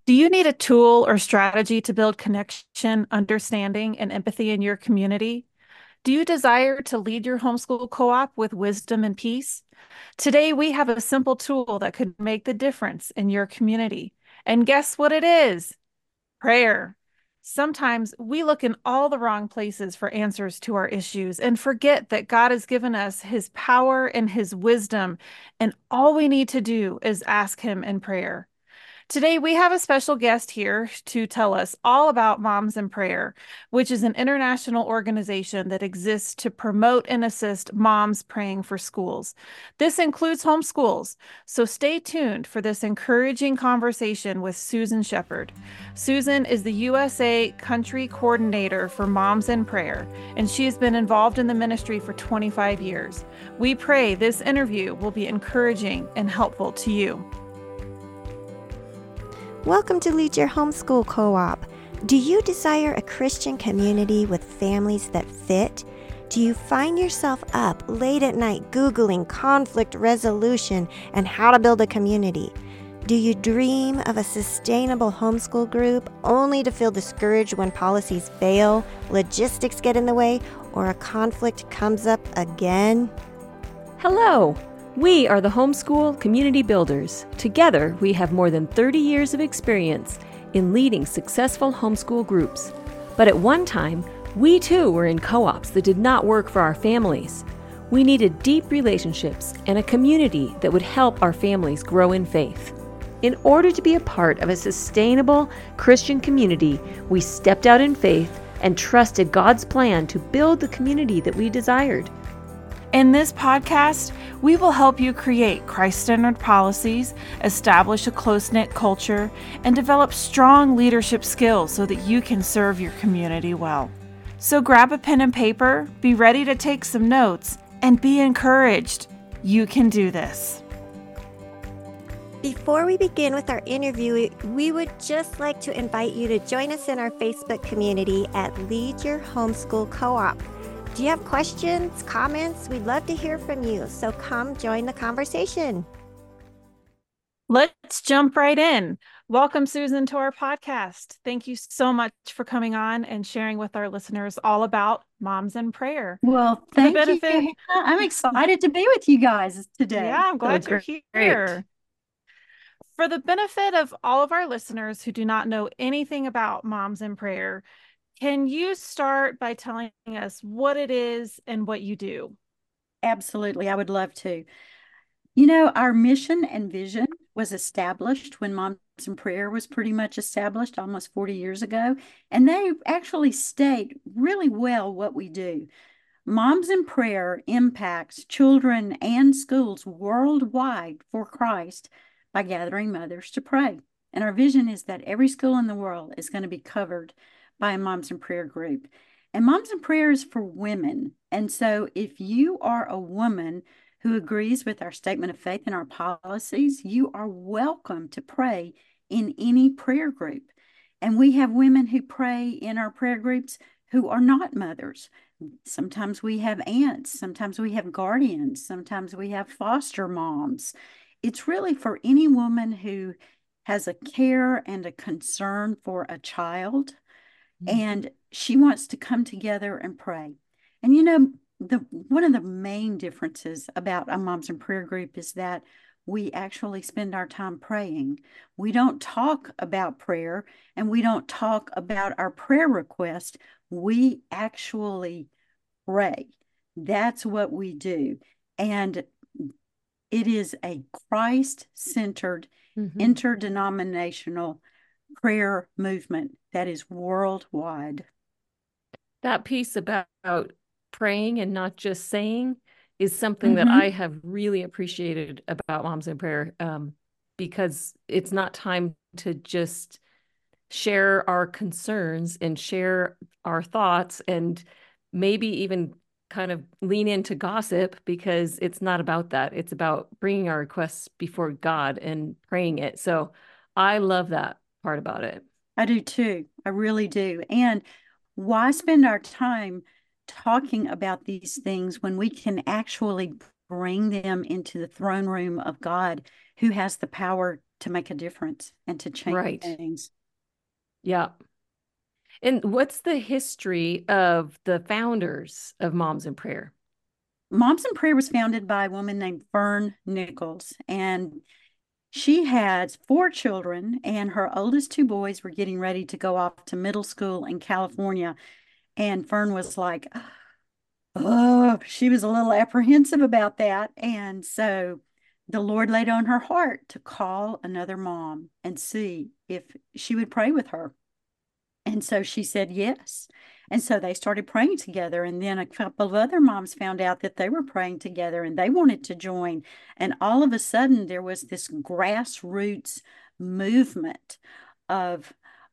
Do you need a tool or strategy to build connection, understanding, and empathy in your community? Do you desire to lead your homeschool co-op with wisdom and peace? Today, we have a simple tool that could make the difference in your community. And guess what it is? Prayer. Sometimes we look in all the wrong places for answers to our issues and forget that God has given us his power and his wisdom, and all we need to do is ask him in prayer. Today, we have a special guest here to tell us all about Moms in Prayer, which is an international organization that exists to promote and assist moms praying for schools. This includes homeschools, so stay tuned for this encouraging conversation with Susan Shepard. Susan is the USA Country Coordinator for Moms in Prayer, and she has been involved in the ministry for 25 years. We pray this interview will be encouraging and helpful to you. Welcome to Lead Your Homeschool Co-op. Do you desire a Christian community with families that fit? Do you find yourself up late at night Googling conflict resolution and how to build a community? Do you dream of a sustainable homeschool group only to feel discouraged when policies fail, logistics get in the way, or a conflict comes up again? Hello! We are the Homeschool Community Builders. Together, we have more than 30 years of experience in leading successful homeschool groups. But at one time, we too were in co-ops that did not work for our families. We needed deep relationships and a community that would help our families grow in faith. In order to be a part of a sustainable Christian community, we stepped out in faith and trusted God's plan to build the community that we desired. In this podcast, we will help you create Christ-centered policies, establish a close-knit culture, and develop strong leadership skills so that you can serve your community well. So grab a pen and paper, be ready to take some notes, and be encouraged. You can do this. Before we begin with our interview, we would just like to invite you to join us in our Facebook community at Lead Your Homeschool Co-op. Do you have questions, comments? We'd love to hear from you, so come join the conversation. Let's jump right in. Welcome, Susan, to our podcast. Thank you so much for coming on and sharing with our listeners all about Moms in Prayer. Well, thank you, Hannah. I'm excited to be with you guys today. Yeah, I'm glad you're here. For the benefit of all of our listeners who do not know anything about Moms in Prayer, can you start by telling us what it is and what you do? Absolutely. I would love to. You know, our mission and vision was established when Moms in Prayer was pretty much established almost 40 years ago. And they actually state really well what we do. Moms in Prayer impacts children and schools worldwide for Christ by gathering mothers to pray. And our vision is that every school in the world is going to be covered by a Moms in Prayer group. And Moms in Prayer is for women. And so if you are a woman who agrees with our statement of faith and our policies, you are welcome to pray in any prayer group. And we have women who pray in our prayer groups who are not mothers. Sometimes we have aunts, sometimes we have guardians, sometimes we have foster moms. It's really for any woman who has a care and a concern for a child, and she wants to come together and pray. And you know, one of the main differences about a Moms in Prayer group is that we actually spend our time praying. We don't talk about prayer and we don't talk about our prayer request. We actually pray. That's what we do. And it is a Christ-centered, interdenominational prayer movement that is worldwide. That piece about praying and not just saying is something that I have really appreciated about Moms in Prayer, because it's not time to just share our concerns and share our thoughts and maybe even kind of lean into gossip, because it's not about that. It's about bringing our requests before God and praying it. So I love that part about it. I do too. I really do. And why spend our time talking about these things when we can actually bring them into the throne room of God, who has the power to make a difference and to change Right. things. Yeah. And what's the history of the founders of Moms in Prayer? Moms in Prayer was founded by a woman named Fern Nichols, and she had four children, and her oldest two boys were getting ready to go off to middle school in California. And Fern was like, oh, she was a little apprehensive about that. And so the Lord laid on her heart to call another mom and see if she would pray with her. And so she said yes. And so they started praying together. And then a couple of other moms found out that they were praying together and they wanted to join. And all of a sudden, there was this grassroots movement of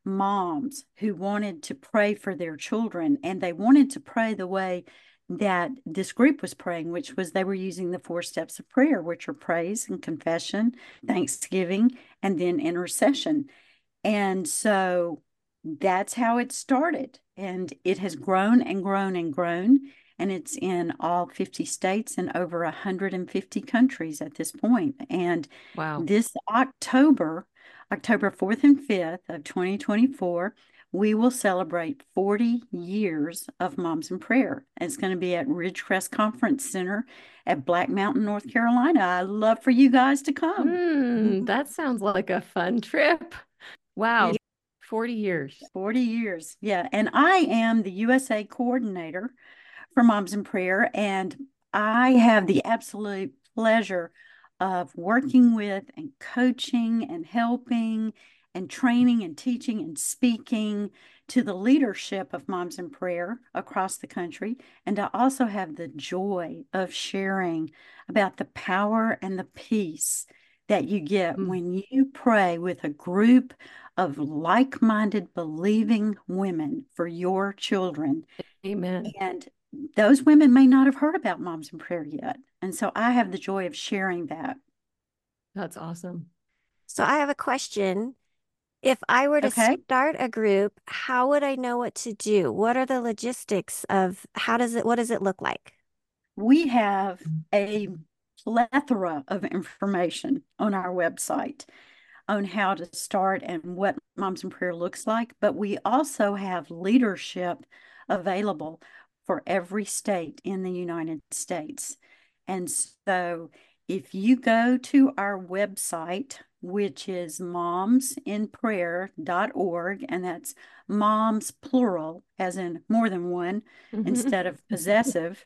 moms who wanted to pray for their children. And they wanted to pray the way that this group was praying, which was they were using the four steps of prayer, which are praise and confession, thanksgiving, and then intercession. And so that's how it started. And it has grown and grown and grown. And it's in all 50 states and over 150 countries at this point. And Wow. this October, October 4th and 5th of 2024, we will celebrate 40 years of Moms in Prayer. It's going to be at Ridgecrest Conference Center at Black Mountain, North Carolina. I'd love for you guys to come. That sounds like a fun trip. Wow. 40 years. 40 years. Yeah. And I am the USA coordinator for Moms in Prayer. And I have the absolute pleasure of working with and coaching and helping and training and teaching and speaking to the leadership of Moms in Prayer across the country. And I also have the joy of sharing about the power and the peace that you get when you pray with a group of like-minded believing women for your children. Amen. And those women may not have heard about Moms in Prayer yet. And so I have the joy of sharing that. That's awesome. So I have a question. If I were to Okay. start a group, how would I know what to do? What are the logistics of what does it look like? We have a plethora of information on our website on how to start and what Moms in Prayer looks like, but we also have leadership available for every state in the United States. And so if you go to our website, which is momsinprayer.org, and that's moms plural, as in more than one, instead of possessive,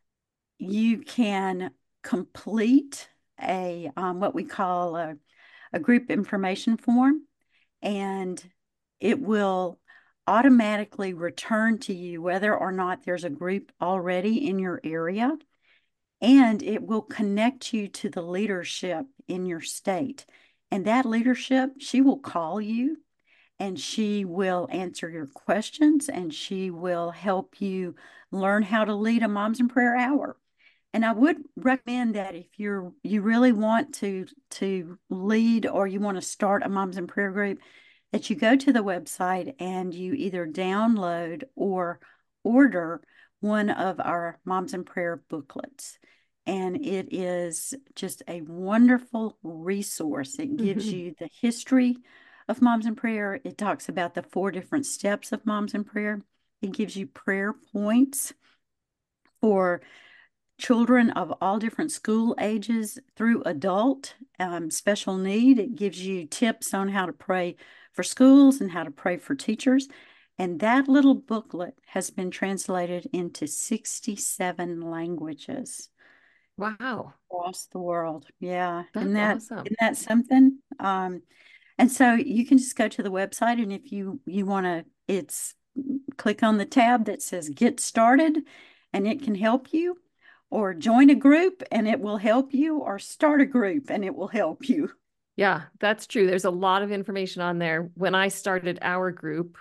you can complete a what we call a group information form, and it will automatically return to you whether or not there's a group already in your area, and it will connect you to the leadership in your state. And that leadership, she will call you and she will answer your questions and she will help you learn how to lead a Moms in Prayer hour. And I would recommend that if you really want to lead or you want to start a Moms in Prayer group, that you go to the website and you either download or order one of our Moms in Prayer booklets. And it is just a wonderful resource. It gives you the history of Moms in Prayer. It talks about the 4 different steps of Moms in Prayer. It gives you prayer points for children of all different school ages through adult special need. It gives you tips on how to pray for schools and how to pray for teachers. And that little booklet has been translated into 67 languages. Wow. Across the world. Yeah. That's awesome. Isn't that something? And so you can just go to the website, and if you want to, it's click on the tab that says Get Started, and it can help you, or join a group and it will help you, or start a group and it will help you. Yeah, that's true. There's a lot of information on there. When I started our group,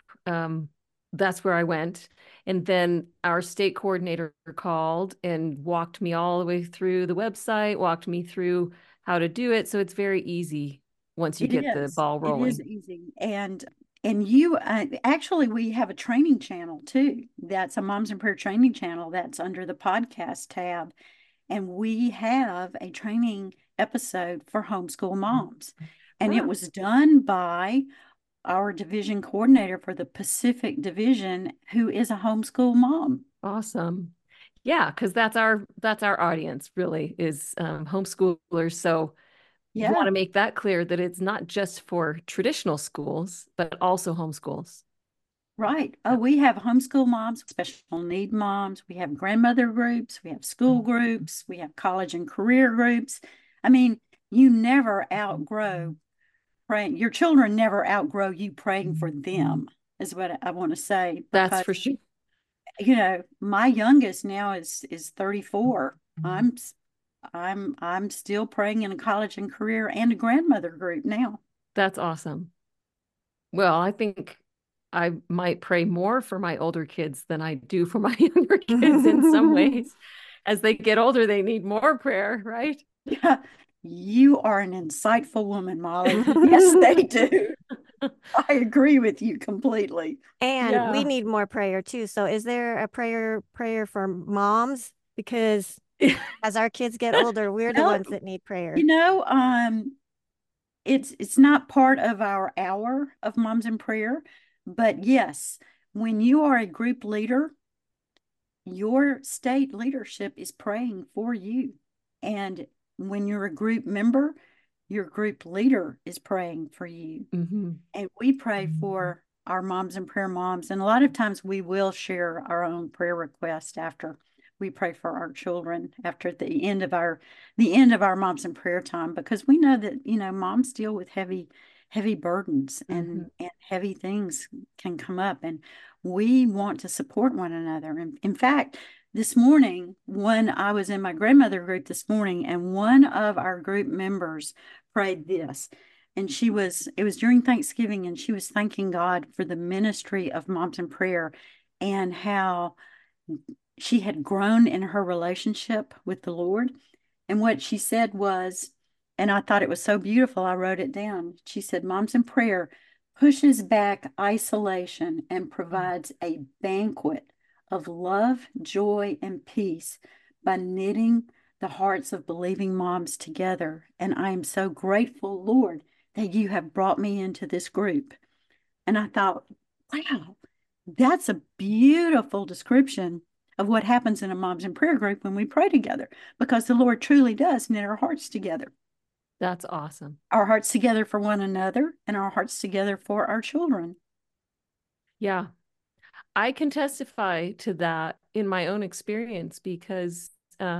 that's where I went. And then our state coordinator called and walked me all the way through the website, walked me through how to do it. So it's very easy once you get the ball It is rolling. easy. And you actually, we have a training channel too. That's a Moms in Prayer training channel that's under the podcast tab. And we have a training episode for homeschool moms. And it Huh. was done by our division coordinator for the Pacific Division, who is a homeschool mom. Awesome. Yeah, because that's our audience really is homeschoolers. So want Yeah, to make that clear that it's not just for traditional schools, but also homeschools. right. Oh, we have homeschool moms, special need moms. We have grandmother groups. We have school groups. We have college and career groups. I mean, you never outgrow praying. Your children never outgrow you praying for them, is what I want to say. That's Because, for sure. my youngest now is 34. I'm still praying in a college and career and a grandmother group now. That's awesome. Well, I think I might pray more for my older kids than I do for my younger kids in some ways. As they get older, they need more prayer, right? Yeah, you are an insightful woman, Molly. Yes, they do. I agree with you completely. And we Yeah. need more prayer too. So is there a prayer for moms? Because as our kids get older, we're the Well, ones that need you prayer. know, it's not part of our hour of Moms in Prayer, but yes, when you are a group leader, your state leadership is praying for you. And when you're a group member, your group leader is praying for you. Hmm. And we pray for our Moms in Prayer moms. And a lot of times we will share our own prayer request after we pray for our children after the end of our Moms in Prayer time, because we know that, moms deal with heavy burdens, Hmm. and heavy things can come up, and we want to support one another. And in fact, this morning, when I was in my grandmother group this morning, and one of our group members prayed this, and it was during Thanksgiving, and she was thanking God for the ministry of Moms in Prayer and how she had grown in her relationship with the Lord. And what she said was, and I thought it was so beautiful, I wrote it down. She said, Moms in Prayer pushes back isolation and provides a banquet of love, joy, and peace by knitting the hearts of believing moms together. And I am so grateful, Lord, that you have brought me into this group. And I thought, wow, that's a beautiful description of what happens in a Moms in Prayer group when we pray together, because the Lord truly does knit our hearts together, That's awesome. our hearts together for one another, and our hearts together for our children. Yeah. I can testify to that in my own experience because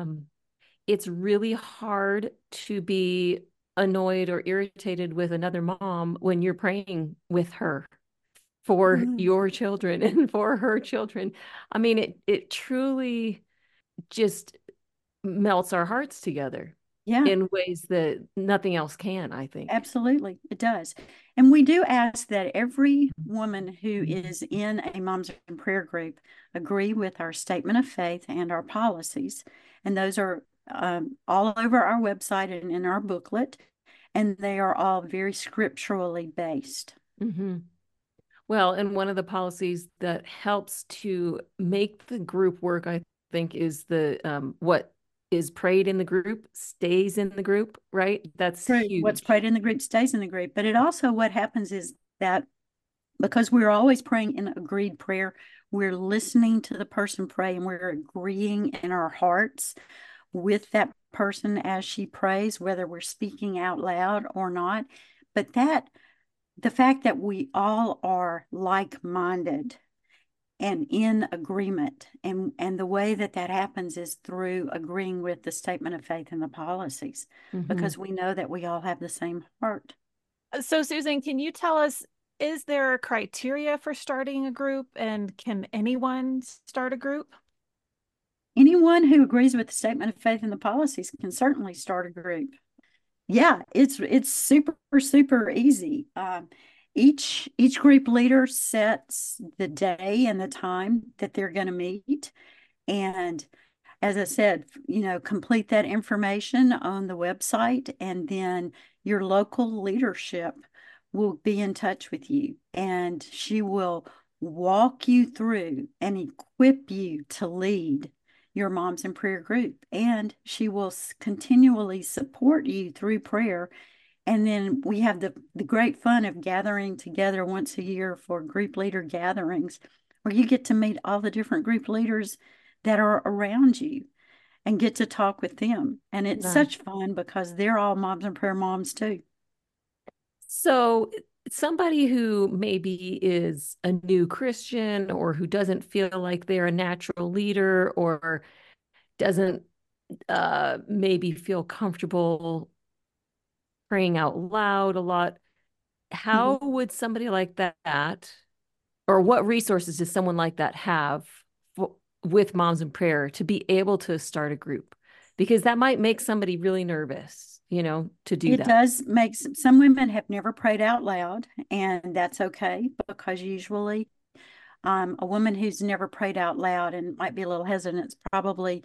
it's really hard to be annoyed or irritated with another mom when you're praying with her for Mhm. your children and for her children. I mean, it truly just melts our hearts together Yeah, in ways that nothing else can, I think. absolutely. It does. And we do ask that every woman who is in a Moms in Prayer group agree with our statement of faith and our policies. And those are all over our website and in our booklet. And they are all very scripturally based. Hmm. Well, and one of the policies that helps to make the group work, I think, is the what is prayed in the group stays in the group, right? That's True. What's huge. prayed in the group stays in the group. But it also, what happens is that because we're always praying in agreed prayer, we're listening to the person pray, and we're agreeing in our hearts with that person as she prays, whether we're speaking out loud or not. But the fact that we all are like-minded and in agreement, and the way that that happens is through agreeing with the statement of faith and the policies, Hmm. because we know that we all have the same heart. So, Susan, can you tell us, is there a criteria for starting a group, and can anyone start a group? Anyone who agrees with the statement of faith and the policies can certainly start a group. Yeah, it's super easy. Each group leader sets the day and the time that they're going to meet, and as I said, complete that information on the website, and then your local leadership will be in touch with you, and she will walk you through and equip you to lead your Moms in Prayer group. And she will continually support you through prayer And then we have the great fun of gathering together once a year for group leader gatherings, where you get to meet all the different group leaders that are around you and get to talk with them. And it's Nice. such fun because they're all Moms in Prayer moms too. So, somebody who maybe is a new Christian or who doesn't feel like they're a natural leader or doesn't maybe feel comfortable praying out loud a lot, how Mhm. would somebody like that, or what resources does someone like that have with Moms in Prayer to be able to start a group? Because that might make somebody really nervous, to do It that. does make some women have never prayed out loud, and that's okay because usually a woman who's never prayed out loud and might be a little hesitant is probably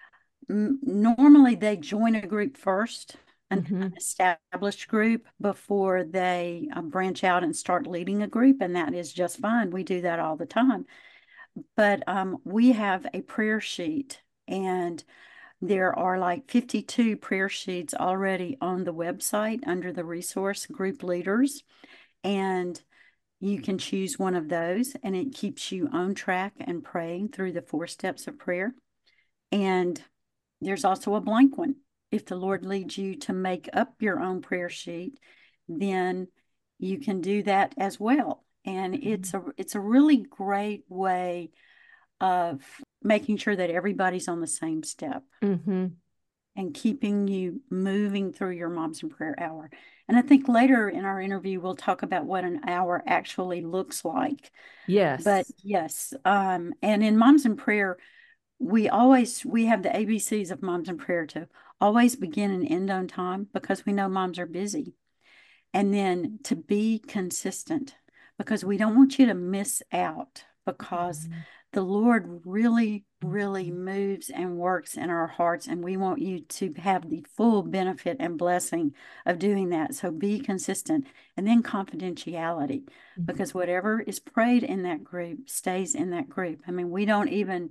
normally they join a group first, an Mm-hmm. established group, before they branch out and start leading a group, and that is just fine. We do that all the time. But we have a prayer sheet, and there are like 52 prayer sheets already on the website under the resource group leaders. And you can choose one of those, and it keeps you on track and praying through the 4 steps of prayer. And there's also a blank one. If the Lord leads you to make up your own prayer sheet, then you can do that as well. And it's a really great way of making sure that everybody's on the same step Mm-hmm. and keeping you moving through your Moms in Prayer hour. And I think later in our interview, we'll talk about what an hour actually looks like. But Yes. yes, and in Moms in Prayer, we have the ABCs of Moms in Prayer to always begin and end on time because we know moms are busy. And then to be consistent because we don't want you to miss out because Mhm. the Lord really, really moves and works in our hearts, and we want you to have the full benefit and blessing of doing that. So be consistent. And then confidentiality, because whatever is prayed in that group stays in that group. I mean, we don't even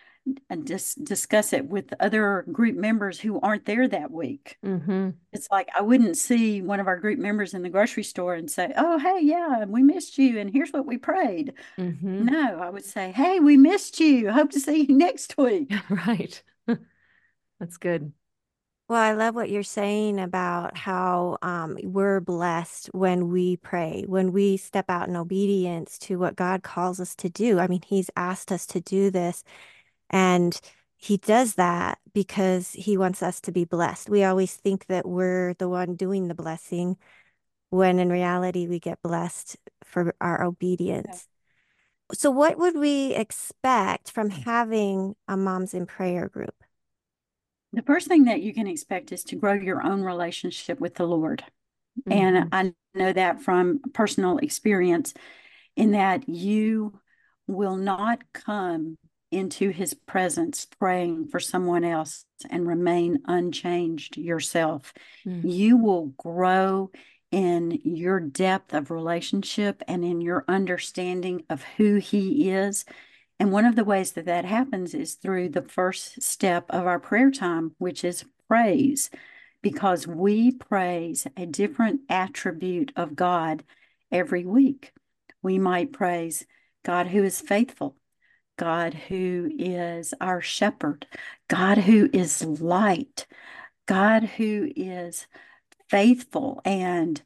discuss it with other group members who aren't there that week. Mm-hmm. It's like I wouldn't see one of our group members in the grocery store and say, "Oh, hey, yeah, we missed you, and here's what we prayed." Mm-hmm. No, I would say, "Hey, we missed you. Hope to see you next week." Right. That's good. Well, I love what you're saying about how we're blessed when we pray, when we step out in obedience to what God calls us to do. I mean, He's asked us to do this, and He does that because He wants us to be blessed. We always think that we're the one doing the blessing, when in reality, we get blessed for our obedience. So, what would we expect from having a Moms in Prayer group? The first thing that you can expect is to grow your own relationship with the Lord. And Mm-hmm. I know that from personal experience, in that you will not come into his presence praying for someone else and remain unchanged yourself. Mm. You will grow in your depth of relationship and in your understanding of who he is. And one of the ways that that happens is through the first step of our prayer time, which is praise, because we praise a different attribute of God every week. We might praise God who is faithful, God who is our shepherd, God who is light, God who is faithful and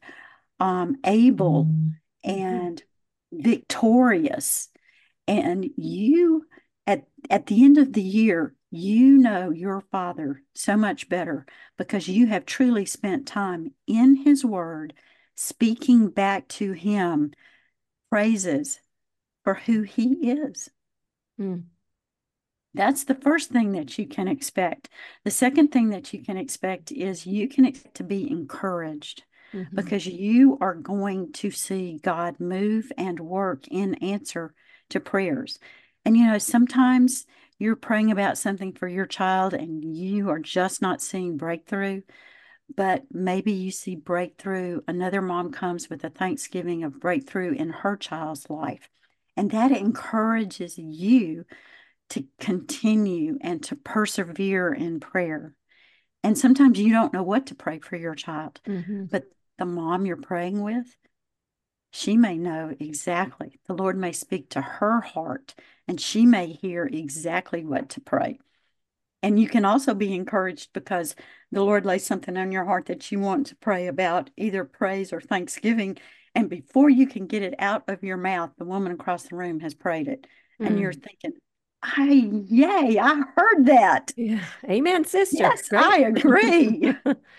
able Mm-hmm. and victorious. And you, at the end of the year, you know your Father so much better because you have truly spent time in His Word, speaking back to Him praises for who He is. Mm. That's the first thing that you can expect. The second thing that you can expect is you can expect to be encouraged Mm-hmm. because you are going to see God move and work in answer to prayers. And sometimes you're praying about something for your child and you are just not seeing breakthrough, but maybe you see breakthrough. Another mom comes with a thanksgiving of breakthrough in her child's life. And that encourages you to continue and to persevere in prayer. And sometimes you don't know what to pray for your child, Mm-hmm. but the mom you're praying with, she may know exactly. The Lord may speak to her heart, and she may hear exactly what to pray. And you can also be encouraged because the Lord lays something on your heart that you want to pray about, either praise or thanksgiving. And before you can get it out of your mouth, the woman across the room has prayed it. And you're thinking, yay, I heard that. Yeah. Amen, sister. Yes, Right? I agree.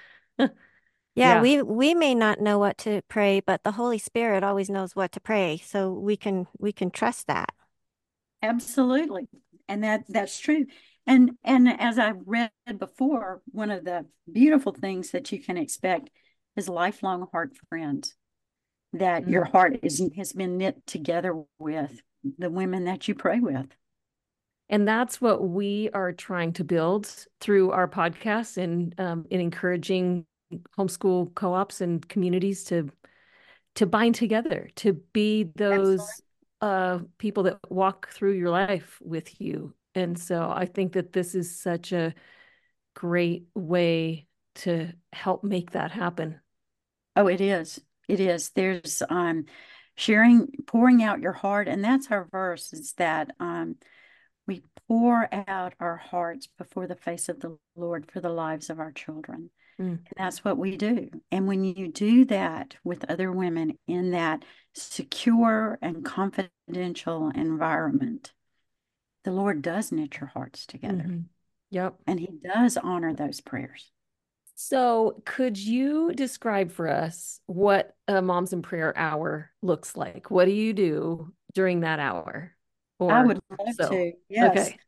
Yeah, Yeah. we may not know what to pray, but the Holy Spirit always knows what to pray, so we can trust that. Absolutely. And that's true. And as I read before, one of the beautiful things that you can expect is lifelong heart friends, that your heart has been knit together with the women that you pray with. And that's what we are trying to build through our podcast and in encouraging homeschool co-ops and communities to bind together, to be those people that walk through your life with you. And so I think that this is such a great way to help make that happen. Oh, it is. It is. There's sharing, pouring out your heart, and that's our verse, is that we pour out our hearts before the face of the Lord for the lives of our children. And that's what we do. And when you do that with other women in that secure and confidential environment, the Lord does knit your hearts together. Yep. And He does honor those prayers. So, could you describe for us what a Moms in Prayer hour looks like? What do you do during that hour? I Or would love so. to. Yes. Okay.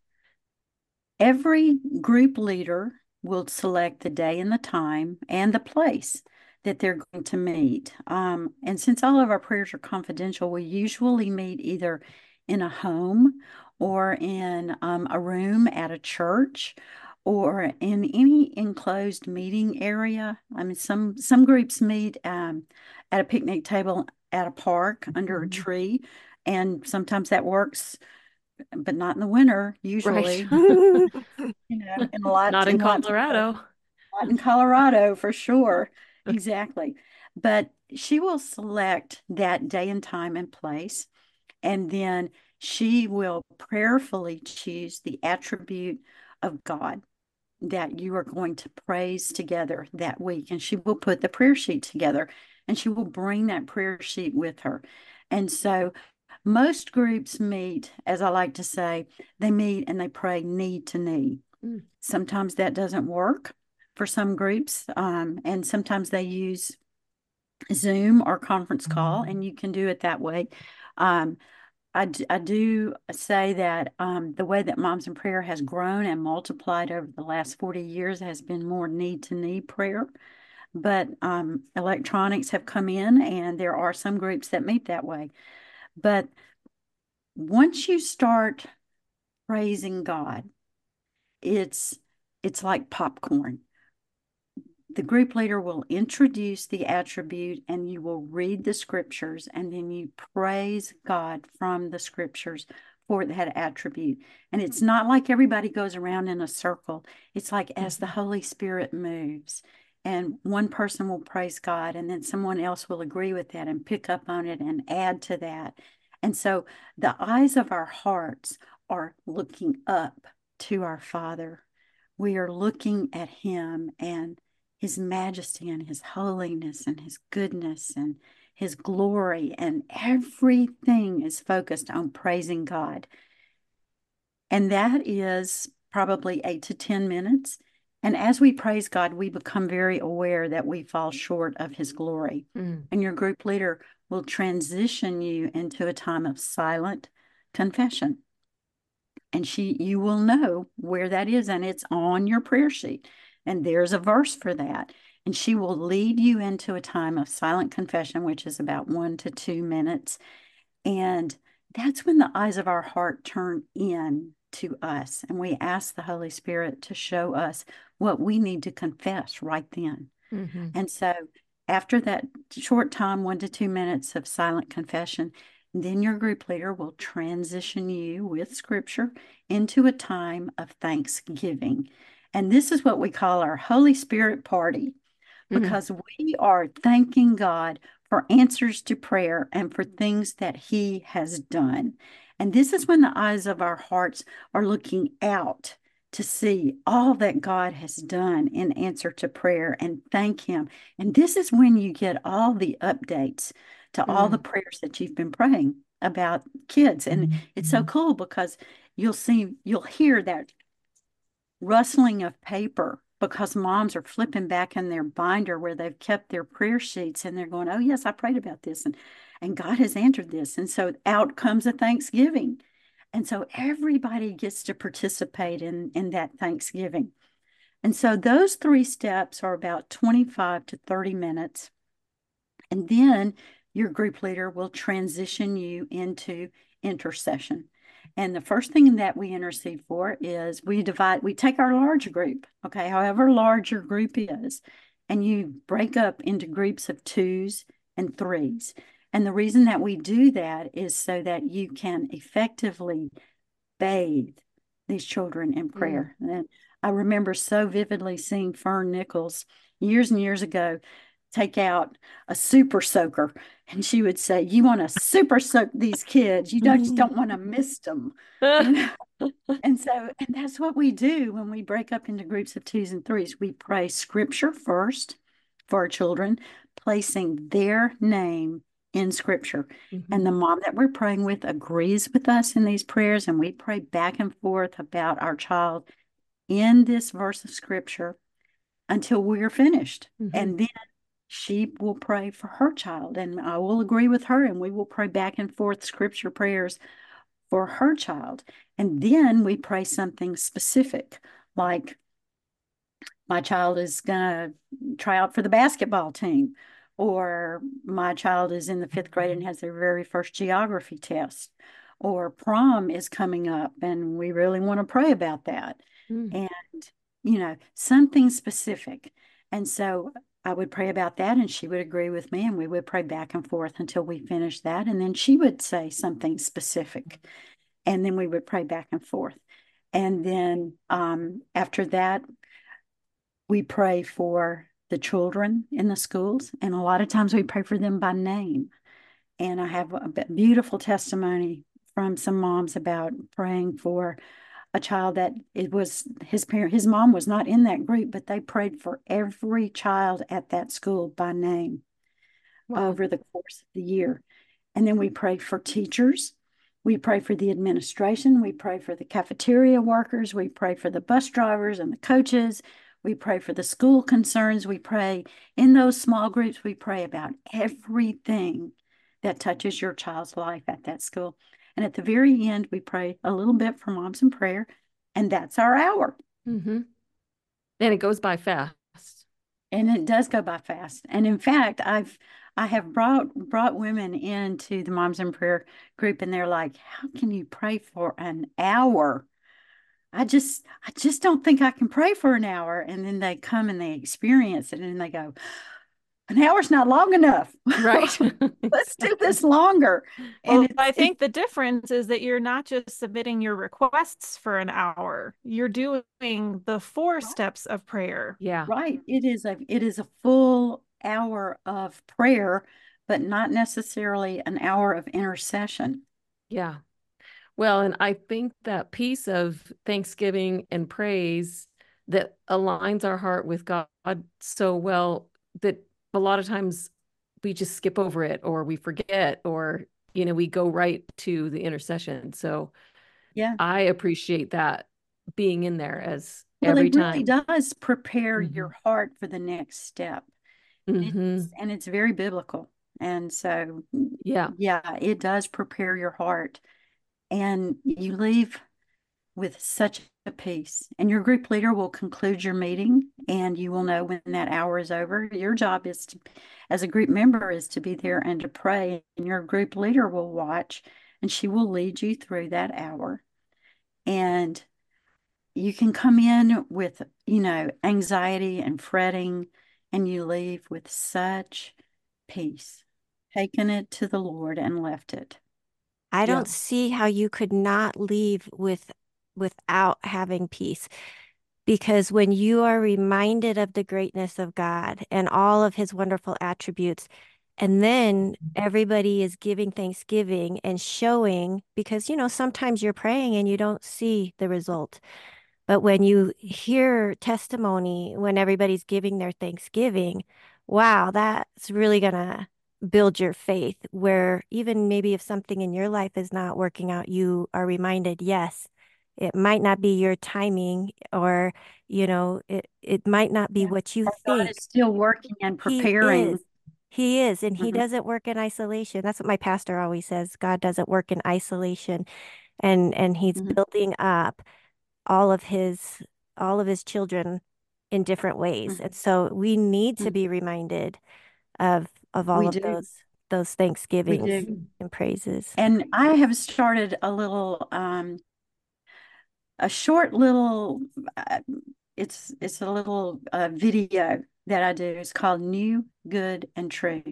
Every group leader will select the day and the time and the place that they're going to meet. And since all of our prayers are confidential, we usually meet either in a home or in a room at a church or in any enclosed meeting area. I mean, some groups meet at a picnic table at a park under a tree, and sometimes that works, but not in the winter, Right. usually. In Not lots in and lots of Colorado. not in Colorado for sure. Exactly. But she will select that day and time and place, and then she will prayerfully choose the attribute of God that you are going to praise together that week. And she will put the prayer sheet together, and she will bring that prayer sheet with her. And so most groups meet, as I like to say, they meet and they pray knee to knee. Sometimes that doesn't work for some groups, and sometimes they use Zoom or conference call, and you can do it that way. I do say that the way that Moms in Prayer has grown and multiplied over the last 40 years has been more knee to knee prayer. But electronics have come in, and there are some groups that meet that way. But once you start praising God, it's like popcorn. The group leader will introduce the attribute, and you will read the scriptures, and then you praise God from the scriptures for that attribute. And it's not like everybody goes around in a circle. It's like as the Holy Spirit moves, and one person will praise God, and then someone else will agree with that and pick up on it and add to that. And so the eyes of our hearts are looking up to our Father. We are looking at Him and His majesty and His holiness and His goodness and His glory, and everything is focused on praising God. And that is probably 8 to 10 minutes. And as we praise God, we become very aware that we fall short of His glory. And your group leader will transition you into a time of silent confession. And you will know where that is, and it's on your prayer sheet. And there's a verse for that. And she will lead you into a time of silent confession, which is about 1 to 2 minutes. And that's when the eyes of our heart turn in to us. And we ask the Holy Spirit to show us what we need to confess right then. And so after that short time, 1 to 2 minutes of silent confession, then your group leader will transition you with scripture into a time of thanksgiving. And this is what we call our Holy Spirit party. Mhm. because we are thanking God for answers to prayer and for things that He has done. And this is when the eyes of our hearts are looking out to see all that God has done in answer to prayer and thank Him. And this is when you get all the updates to all the Mm. prayers that you've been praying about kids. And it's so cool because you'll hear that rustling of paper because moms are flipping back in their binder where they've kept their prayer sheets and they're going, oh, yes, I prayed about this and God has answered this. And so out comes a Thanksgiving. And so everybody gets to participate in that Thanksgiving. And so those three steps are about 25 to 30 minutes. And then your group leader will transition you into intercession. And the first thing that we intercede for is we take our large group, okay, however large your group is, and you break up into groups of twos and threes. And the reason that we do that is so that you can effectively bathe these children in Mm. prayer. And I remember so vividly seeing Fern Nichols years and years ago take out a super soaker. And she would say, you want to super soak these kids. You just don't want to miss them. You know? And that's what we do when we break up into groups of twos and threes. We pray scripture first for our children, placing their name in scripture. And Mhm. the mom that we're praying with agrees with us in these prayers, and we pray back and forth about our child in this verse of scripture until we're finished. Mhm. And then she will pray for her child, and I will agree with her, and we will pray back and forth scripture prayers for her child. And then we pray something specific, like my child is going to try out for the basketball team, or my child is in the fifth grade and has their very first geography test, or prom is coming up and we really want to pray about that. Mm. And, something specific. And so I would pray about that and she would agree with me and we would pray back and forth until we finished that. And then she would say something specific and then we would pray back and forth. And then after that, we pray for the children in the schools, and a lot of times we pray for them by name. And I have a beautiful testimony from some moms about praying for a child that it was his mom was not in that group, but they prayed for every child at that school by name Wow. over the course of the year. And then we pray for teachers. We pray for the administration. We pray for the cafeteria workers. We pray for the bus drivers and the coaches. We pray for the school concerns. We pray in those small groups. We pray about everything that touches your child's life at that school. And at the very end, we pray a little bit for Moms in Prayer, and that's our hour. Mm-hmm. And it goes by fast. And it does go by fast. And in fact, I have brought women into the Moms in Prayer group and they're like, "How can you pray for an hour? I just don't think I can pray for an hour." And then they come and they experience it and they go, "An hour's not long enough. Right. Let's do this longer." And Well, I it's think the difference is that you're not just submitting your requests for an hour, you're doing the four steps of prayer. Yeah. right. It is a full hour of prayer, but not necessarily an hour of intercession. Yeah. Well, and I think that piece of thanksgiving and praise that aligns our heart with God so well that a lot of times we just skip over it or we forget or, we go right to the intercession. So Yeah. I appreciate that being in there as Well, every it really time. does prepare Hmm. your heart for the next step. Hmm. And it's very biblical. And so, Yeah. yeah, it does prepare your heart. And you leave with such a peace. And your group leader will conclude your meeting and you will know when that hour is over. Your job is to, as a group member, is to be there and to pray. And your group leader will watch and she will lead you through that hour. And you can come in with, anxiety and fretting, and you leave with such peace, taken it to the Lord and left it. I Yeah. don't see how you could not leave without having peace. Because when you are reminded of the greatness of God and all of his wonderful attributes, and then everybody is giving thanksgiving and showing, because, sometimes you're praying and you don't see the result. But when you hear testimony, when everybody's giving their thanksgiving, wow, that's really going to build your faith. Where even maybe if something in your life is not working out, you are reminded, yes, it might not be your timing, or, it might not be Yeah. what you Our God is think. still working and He preparing. is. He is. And he Mhm, doesn't work in isolation. That's what my pastor always says. God doesn't work in isolation. And he's mhm, building up all of his all of his children in different ways. mhm, And so we need to mhm. be reminded of all We of do. those We thanksgivings do. and praises. And I have started a short little, uh, it's a little video that I do. It's called New, Good, and True.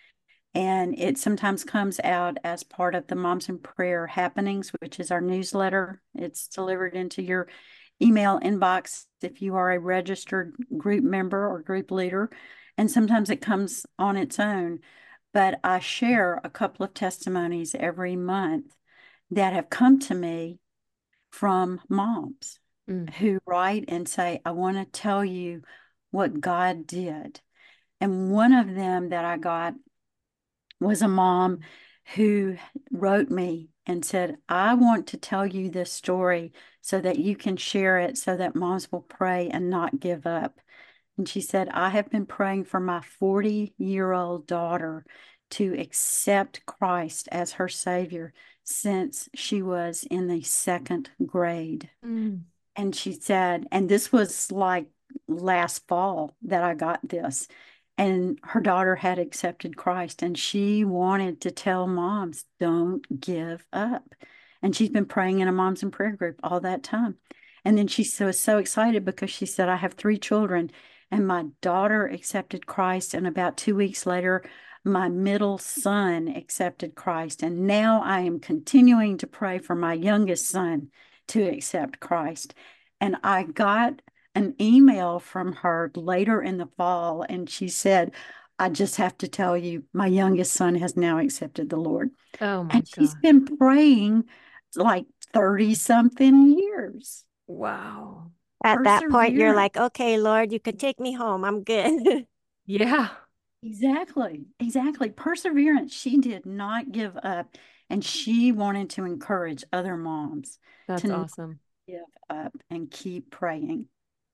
And it sometimes comes out as part of the Moms in Prayer Happenings, which is our newsletter. It's delivered into your email inbox if you are a registered group member or group leader. And sometimes it comes on its own. But I share a couple of testimonies every month that have come to me from moms Mm. who write and say, I want to tell you what God did. And one of them that I got was a mom who wrote me and said, I want to tell you this story so that you can share it so that moms will pray and not give up. And she said, I have been praying for my 40-year-old daughter to accept Christ as her Savior since she was in the second grade. Mm. And she said, and this was like last fall that I got this. And her daughter had accepted Christ, and she wanted to tell moms, don't give up. And she's been praying in a moms in prayer group all that time. And then she was so excited because she said, I have three children, and my daughter accepted Christ. And about 2 weeks later, my middle son accepted Christ. And now I am continuing to pray for my youngest son to accept Christ. And I got an email from her later in the fall, and she said, I just have to tell you, my youngest son has now accepted the Lord. Oh my And she's gosh. been praying like 30 something years. Wow. At that point, you're Perseverance. like, okay, Lord, you can take me home. I'm good. Yeah, Exactly. Exactly. Perseverance. She did not give up. And she wanted to encourage other moms to that's not awesome. give up and keep praying.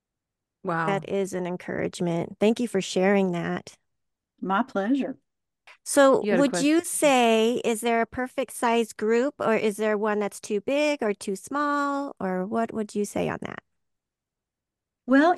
Wow. That is an encouragement. Thank you for sharing that. My pleasure. So, You had a would question? you say, is there a perfect size group, or is there one that's too big or too small, or what would you say on that? Well,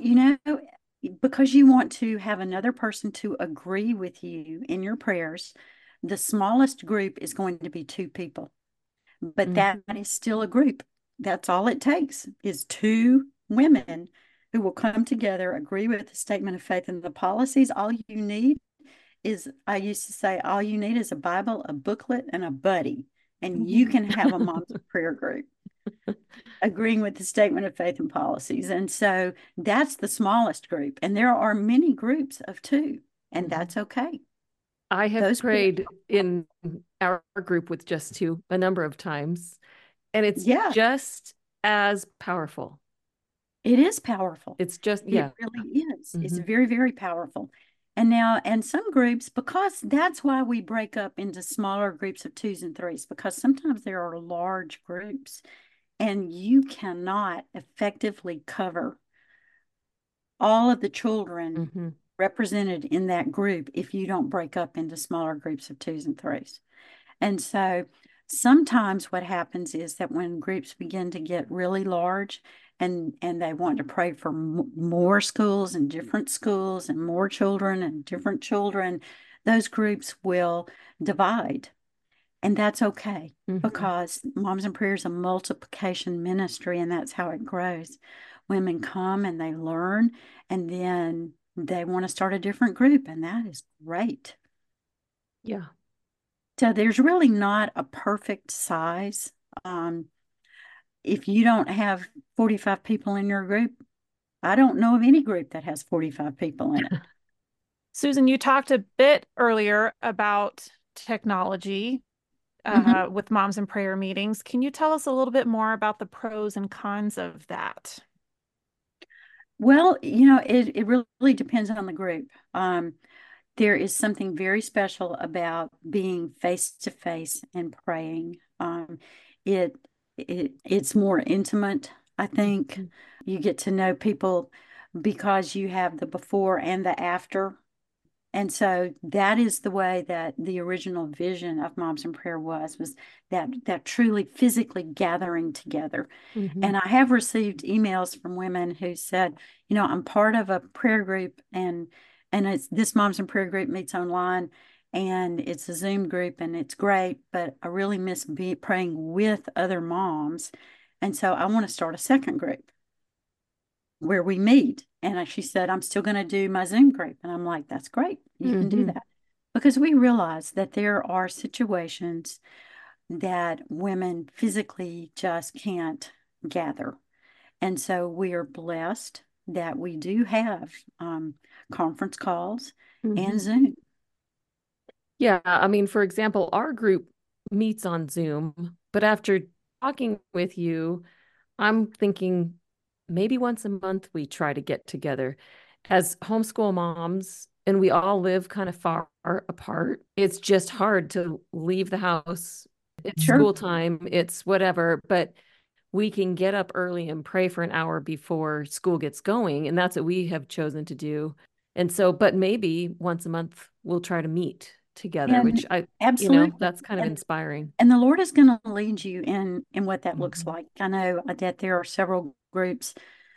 because you want to have another person to agree with you in your prayers, the smallest group is going to be two people, but Mm. that is still a group. That's all it takes is two women who will come together, agree with the statement of faith and the policies. All you need is, I used to say, all you need is a Bible, a booklet, and a buddy, and you can have a mom's prayer group agreeing with the statement of faith and policies. And so that's the smallest group. And there are many groups of two, and Mhm. that's okay. I have Those groups, prayed in our group with just two a number of times, and it's yeah, just as powerful. it is powerful. It's just, It yeah. really is. It's Hmm. very, very powerful. And some groups, because that's why we break up into smaller groups of twos and threes, because sometimes there are large groups and you cannot effectively cover all of the children Hmm. represented in that group if you don't break up into smaller groups of twos and threes. And so sometimes what happens is that when groups begin to get really large and they want to pray for more schools and more children and different children, those groups will divide. And that's okay Hmm. because Moms in Prayer is a multiplication ministry, and that's how it grows. Women come and they learn, and then they want to start a different group, and that is great. Yeah. So there's really not a perfect size. Um, if you don't have 45 people in your group, I don't know of any group that has 45 people in it. Susan, you talked a bit earlier about technology Mhm. with Moms in Prayer meetings. Can you tell us a little bit more about the pros and cons of that? Well, it really depends on the group. There is something very special about being face to face and praying. It it's more intimate, I think. You get to know people because you have the before and the after. And so that is the way that the original vision of Moms in Prayer was that truly physically gathering together. Mm-hmm. And I have received emails from women who said, I'm part of a prayer group, and it's this Moms in Prayer group meets online, and it's a Zoom group, and it's great, but I really miss praying with other moms. And so I want to start a second group where we meet. And she said, I'm still going to do my Zoom group. And I'm like, that's great. You can do Mm-hmm. that. Because we realize that there are situations that women physically just can't gather. And so we are blessed that we do have conference calls Mm-hmm. and Zoom. Yeah, I mean, for example, our group meets on Zoom, but after talking with you, I'm thinking maybe once a month we try to get together as homeschool moms, and we all live kind of far apart. It's just hard to leave the house. It's Sure. school time, it's whatever, but we can get up early and pray for an hour before school gets going, and that's what we have chosen to do. And so, but maybe once a month we'll try to meet together, which And absolutely. that's kind of And inspiring. and the Lord is going to lead you in what that looks Mhm. like. I know that there are several groups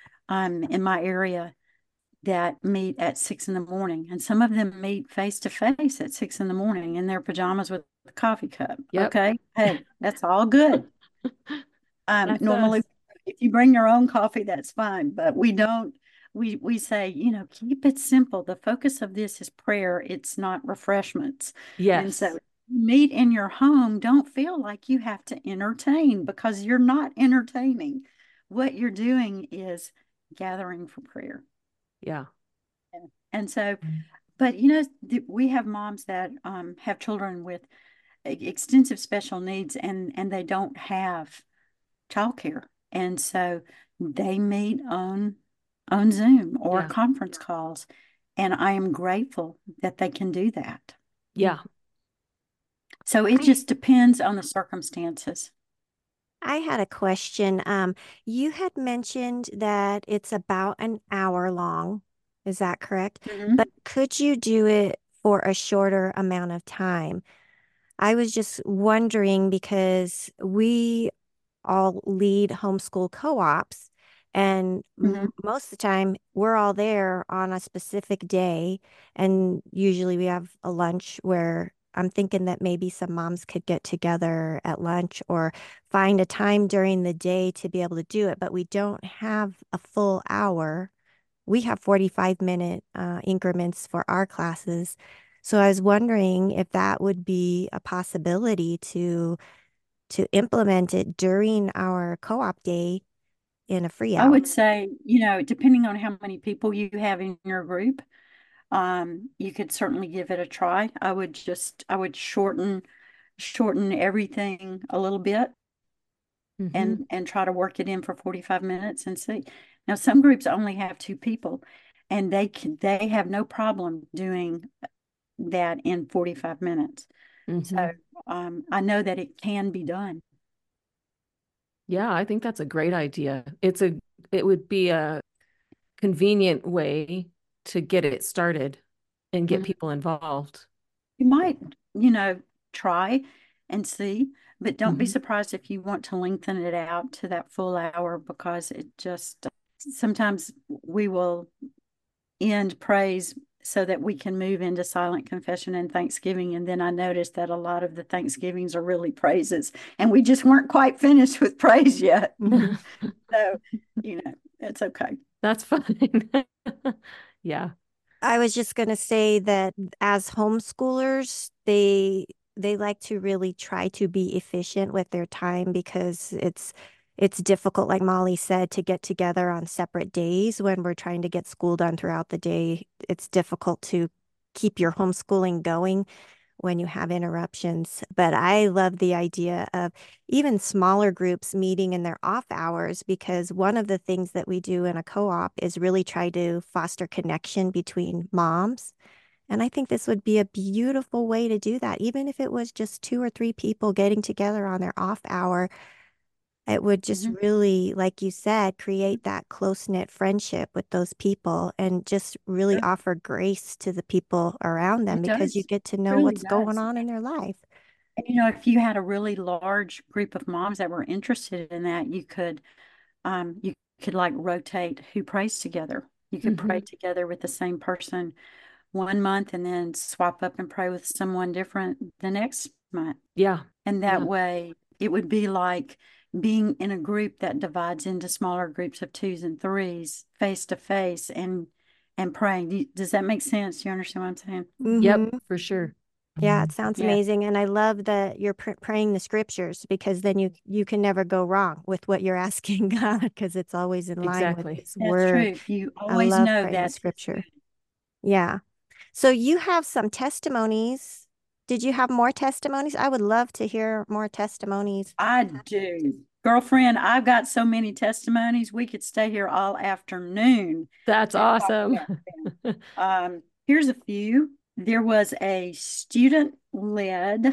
in my area that meet at 6 in the morning, and some of them meet face to face at 6 in the morning in their pajamas with a coffee cup. Yep. Okay, hey, that's all good. That's Normally, us. if you bring your own coffee, that's fine, but we don't. We say, keep it simple. The focus of this is prayer. It's not refreshments. And so Yes. meet in your home. Don't feel like you have to entertain, because you're not entertaining. What you're doing is gathering for prayer. Yeah. And so, but we have moms that have children with extensive special needs, and they don't have childcare, and so they meet on Zoom or Yeah. conference calls, and I am grateful that they can do that. Yeah. So it I just depends on the circumstances. I had a question. You had mentioned that it's about an hour long. Is that correct? But Mhm. could you do it for a shorter amount of time? I was just wondering because we all lead homeschool co-ops, and Mhm. most of the time we're all there on a specific day, and usually we have a lunch where I'm thinking that maybe some moms could get together at lunch or find a time during the day to be able to do it, but we don't have a full hour. We have 45-minute increments for our classes. So I was wondering if that would be a possibility to implement it during our co-op day in a free I hour. would say, depending on how many people you have in your group, you could certainly give it a try. I would shorten everything a little bit, Hmm. and try to work it in for 45 minutes and see. Now, some groups only have two people, and they have no problem doing that in 45 minutes. So Hmm. I know that it can be done. Yeah, I think that's a great idea. It would be a convenient way to get it started and get Mhm. people involved. You might, try and see, but don't be Hmm. surprised if you want to lengthen it out to that full hour, because it just sometimes we will end praise so that we can move into silent confession and thanksgiving. And then I noticed that a lot of the thanksgivings are really praises, and we just weren't quite finished with praise yet. So, it's okay. That's fine. Yeah. I was just going to say that as homeschoolers, they like to really try to be efficient with their time because it's difficult, like Molly said, to get together on separate days when we're trying to get school done throughout the day. It's difficult to keep your homeschooling going when you have interruptions. But I love the idea of even smaller groups meeting in their off hours because one of the things that we do in a co-op is really try to foster connection between moms. And I think this would be a beautiful way to do that. Even if it was just two or three people getting together on their off hour, it would just Mhm. really, like you said, create that close-knit friendship with those people and just really Yeah, offer grace to the people around them it because you does. get to It know really what's going does. on in their life. And, if you had a really large group of moms that were interested in that, you could like rotate who prays together. You could Hmm. pray together with the same person one month and then swap up and pray with someone different the next month. Yeah. And that Yeah. way it would be like being in a group that divides into smaller groups of twos and threes, face to face, and praying. Does that make sense? Do you understand what I'm saying? Yep, Hmm. for sure. Yeah, it sounds Yeah, amazing, and I love that you're praying the scriptures because then you can never go wrong with what you're asking God because it's always in line with Exactly. His that's word. true. You I always love know praying the that's His scripture. will. Yeah. So you have some testimonies. Did you have more testimonies? I would love to hear more testimonies. I do. Girlfriend, I've got so many testimonies. We could stay here all afternoon That's and talk awesome. about them. Here's a few. There was a student-led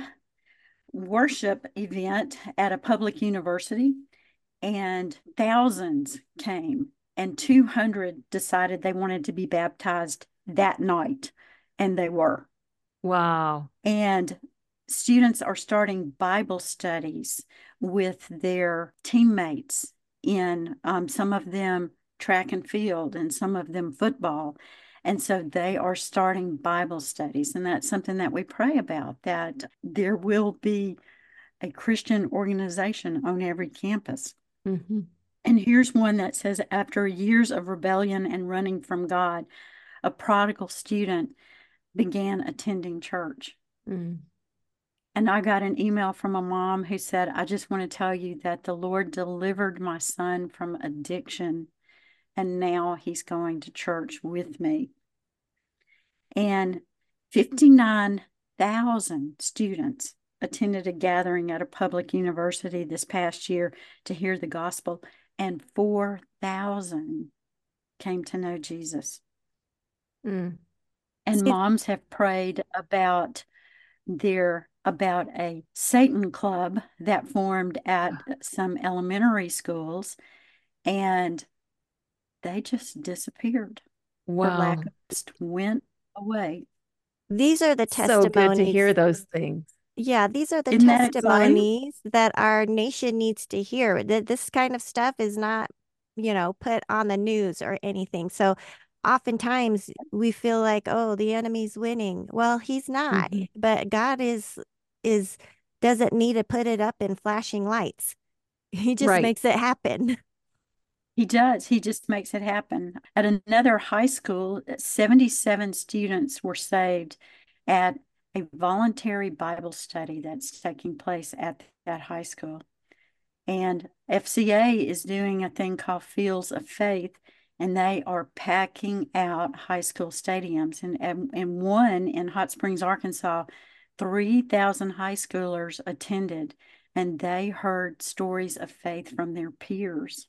worship event at a public university, and thousands came, and 200 decided they wanted to be baptized that night, and they were. Wow. And students are starting Bible studies with their teammates in some of them track and field and some of them football. And so they are starting Bible studies. And that's something that we pray about, that there will be a Christian organization on every campus. Hmm. And here's one that says, after years of rebellion and running from God, a prodigal student began attending church. Mm. And I got an email from a mom who said, I just want to tell you that the Lord delivered my son from addiction, and now he's going to church with me. And 59,000 students attended a gathering at a public university this past year to hear the gospel, and 4,000 came to know Jesus. Mm. And See, moms have prayed about a Satan club that formed at some elementary schools, and they just disappeared. For lack Wow. of just went away. these are the So good to hear testimonies. those things. Yeah, these are the Isn't that exciting? testimonies that our nation needs to hear. That this kind of stuff is not, put on the news or anything. So oftentimes we feel like, oh, the enemy's winning. Well, he's not. Hmm. But God is doesn't need to put it up in flashing lights. He just Right. makes it happen. He does. He just makes it happen. At another high school, 77 students were saved at a voluntary Bible study that's taking place at that high school. And FCA is doing a thing called Fields of Faith, and they are packing out high school stadiums. And one in Hot Springs, Arkansas, 3,000 high schoolers attended, and they heard stories of faith from their peers.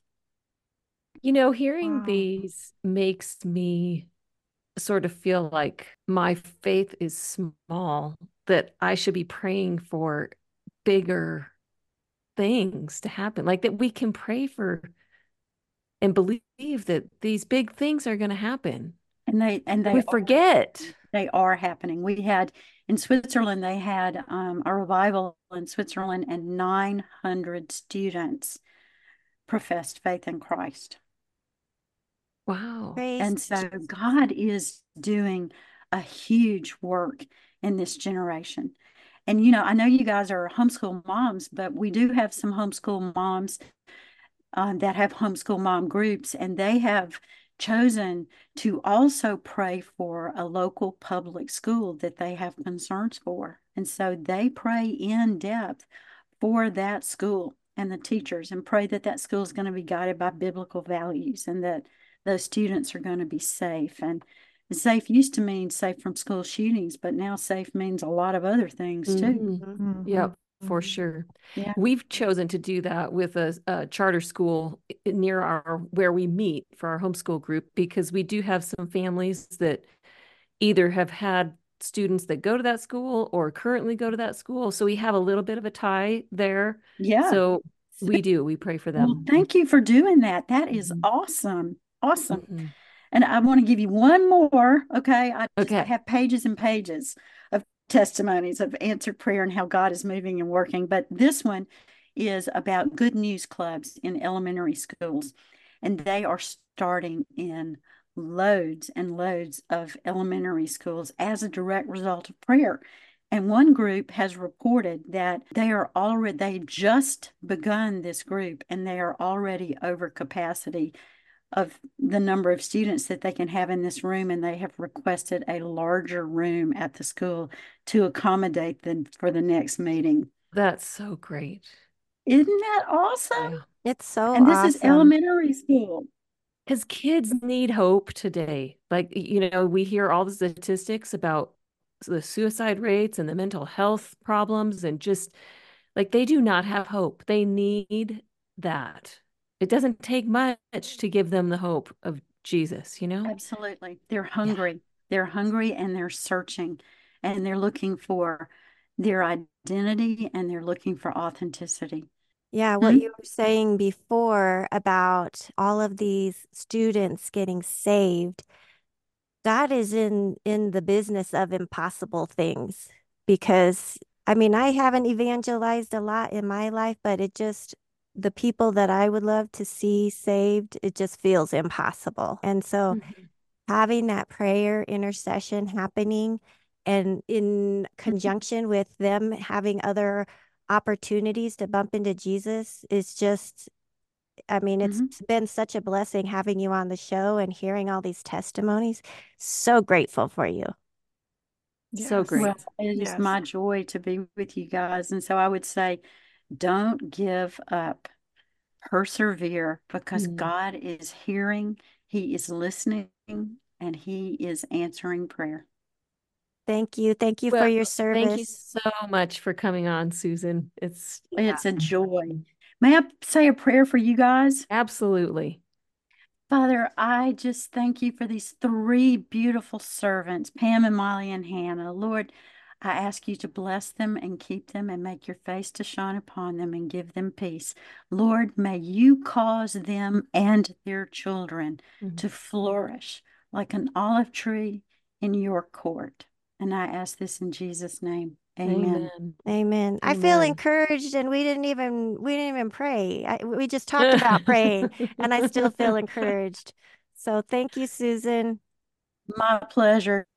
Hearing Wow. these makes me sort of feel like my faith is small, that I should be praying for bigger things to happen, like that we can pray for and believe that these big things are going to happen. And they and And they we are forget. they are happening. We had in Switzerland, they had a revival in Switzerland, and 900 students professed faith in Christ. Wow. Praise And so Jesus. God is doing a huge work in this generation. And I know you guys are homeschool moms, but we do have some homeschool moms that have homeschool mom groups, and they have chosen to also pray for a local public school that they have concerns for. And so they pray in depth for that school. and the teachers, and pray that that school is going to be guided by biblical values and that those students are going to be safe. And safe used to mean safe from school shootings, but now safe means a lot of other things too. Yep, for sure. Yeah. We've chosen to do that with a charter school near where we meet for our homeschool group, because we do have some families that either have had students that go to that school or currently go to that school. So we have a little bit of a tie there. Yeah. So we pray for them. Well, thank you for doing that. That is awesome. Awesome. And I want to give you one more. Okay. I have pages and pages of testimonies of answered prayer and how God is moving and working. But this one is about good news clubs in elementary schools. And they are starting in loads and loads of elementary schools as a direct result of prayer. And one group has reported that they've just begun this group and they are already over capacity of the number of students that they can have in this room. And they have requested a larger room at the school to accommodate them for the next meeting. That's so great. Isn't that awesome? Yeah. It's so awesome. And this is elementary school. Because kids need hope today. Like, we hear all the statistics about the suicide rates and the mental health problems, and just like they do not have hope. They need that. It doesn't take much to give them the hope of Jesus, Absolutely. They're hungry. Yeah. They're hungry and they're searching and they're looking for their identity and they're looking for authenticity. Yeah, what you were saying before about all of these students getting saved, God is in the business of impossible things, because I haven't evangelized a lot in my life, but the people that I would love to see saved, it just feels impossible. And so having that prayer intercession happening and in conjunction with them having other opportunities to bump into Jesus is just, it's been such a blessing having you on the show and hearing all these testimonies. So grateful for you. Yes. So great. Well, it is my joy to be with you guys. And so I would say, don't give up. Persevere, because God is hearing, He is listening, and He is answering prayer. Thank you. Thank you for your service. Thank you so much for coming on, Susan. It's a joy. May I say a prayer for you guys? Absolutely. Father, I just thank you for these three beautiful servants, Pam and Molly and Hannah. Lord, I ask you to bless them and keep them and make your face to shine upon them and give them peace. Lord, may you cause them and their children to flourish like an olive tree in your court. And I ask this in Jesus' name. Amen. Amen. I feel encouraged, and we didn't even pray. We just talked about praying, and I still feel encouraged. So thank you, Susan. My pleasure.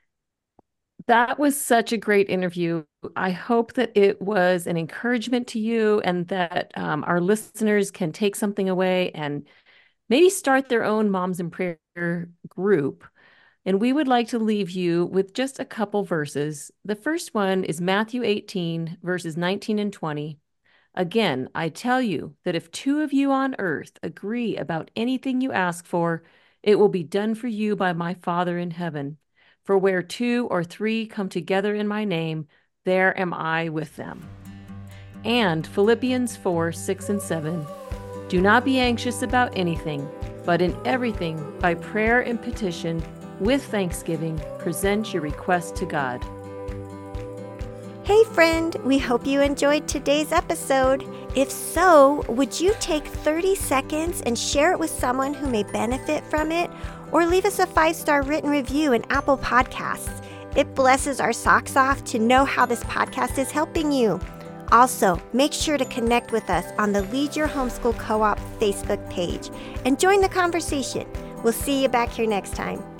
That was such a great interview. I hope that it was an encouragement to you and that our listeners can take something away and maybe start their own Moms in Prayer group. And we would like to leave you with just a couple verses. The first one is Matthew 18, verses 19 and 20. Again, I tell you that if two of you on earth agree about anything you ask for, it will be done for you by my Father in heaven. For where 2 or 3 come together in my name, there am I with them. And Philippians 4, 6 and 7. Do not be anxious about anything, but in everything, by prayer and petition, with thanksgiving, present your request to God. Hey friend, we hope you enjoyed today's episode. If so, would you take 30 seconds and share it with someone who may benefit from it? Or leave us a 5-star written review in Apple Podcasts. It blesses our socks off to know how this podcast is helping you. Also, make sure to connect with us on the Lead Your Homeschool Co-op Facebook page and join the conversation. We'll see you back here next time.